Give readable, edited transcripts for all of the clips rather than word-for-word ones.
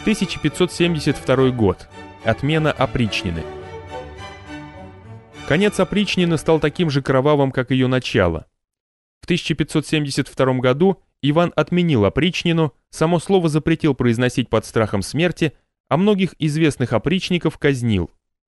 1572 год. Отмена опричнины. Конец опричнины стал таким же кровавым, как ее начало. В 1572 году Иван отменил опричнину, само слово запретил произносить под страхом смерти, а многих известных опричников казнил.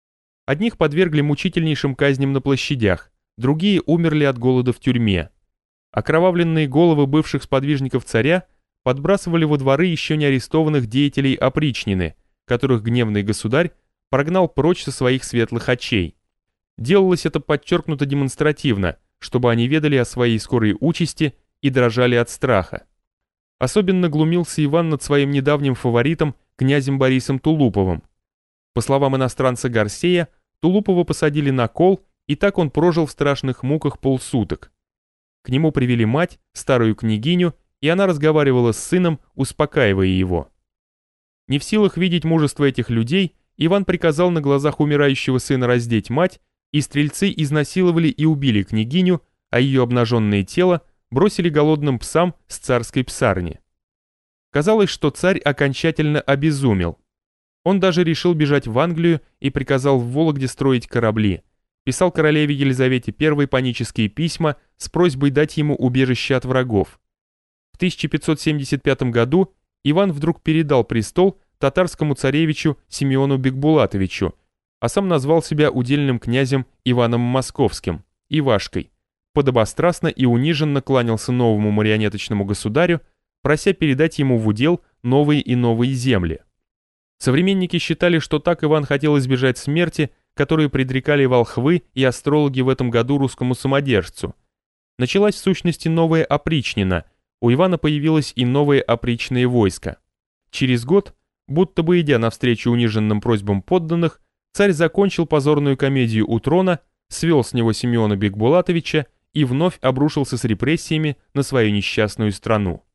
Одних подвергли мучительнейшим казням на площадях, другие умерли от голода в тюрьме. Окровавленные головы бывших сподвижников царя подбрасывали во дворы еще не арестованных деятелей опричнины, которых гневный государь прогнал прочь со своих светлых очей. Делалось это подчеркнуто демонстративно, чтобы они ведали о своей скорой участи и дрожали от страха. Особенно глумился Иван над своим недавним фаворитом, князем Борисом Тулуповым. По словам иностранца Гарсея, Тулупова посадили на кол, и так он прожил в страшных муках полсуток. К нему привели мать, старую княгиню, и она разговаривала с сыном, успокаивая его. Не в силах видеть мужество этих людей, Иван приказал на глазах умирающего сына раздеть мать, и стрельцы изнасиловали и убили княгиню, а ее обнаженное тело бросили голодным псам с царской псарни. Казалось, что царь окончательно обезумел. Он даже решил бежать в Англию и приказал в Вологде строить корабли. Писал королеве Елизавете I панические письма с просьбой дать ему убежище от врагов. В 1575 году Иван вдруг передал престол татарскому царевичу Симеону Бекбулатовичу, а сам назвал себя удельным князем Иваном Московским, Ивашкой, подобострастно и униженно кланялся новому марионеточному государю, прося передать ему в удел новые и новые земли. Современники считали, что так Иван хотел избежать смерти, которую предрекали волхвы и астрологи в этом году русскому самодержцу. Началась в сущности новая опричнина, у Ивана появилось и новое опричное войско. Через год, будто бы идя навстречу униженным просьбам подданных, царь закончил позорную комедию у трона, свел с него Симеона Бекбулатовича и вновь обрушился с репрессиями на свою несчастную страну.